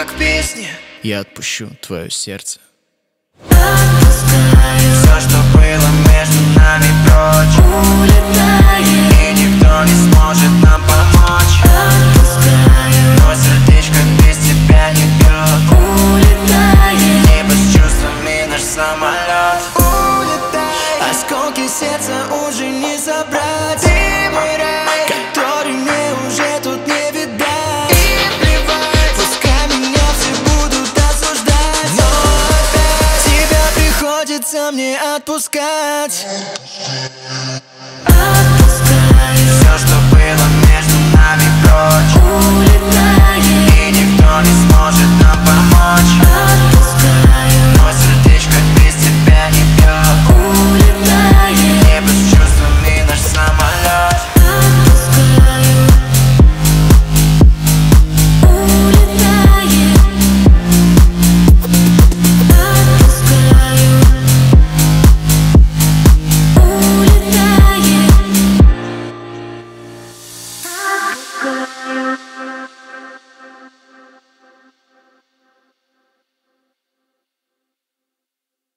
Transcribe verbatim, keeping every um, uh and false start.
как песни. Я отпущу твое сердце. Отпускаю все, что было между нами, прочь. Улетает, и никто не сможет нам помочь. Отпускаю, но сердечко без тебя не бьет. Улетает, небо с чувствами наш самолет. Улетает, осколки сердца уже не собрать. Ты мой рай, который мне уже тут не видать. И плевать, пускай меня все будут осуждать, но опять тебя приходится мне отпускать. Отпускаю все, что было между нами, прочь.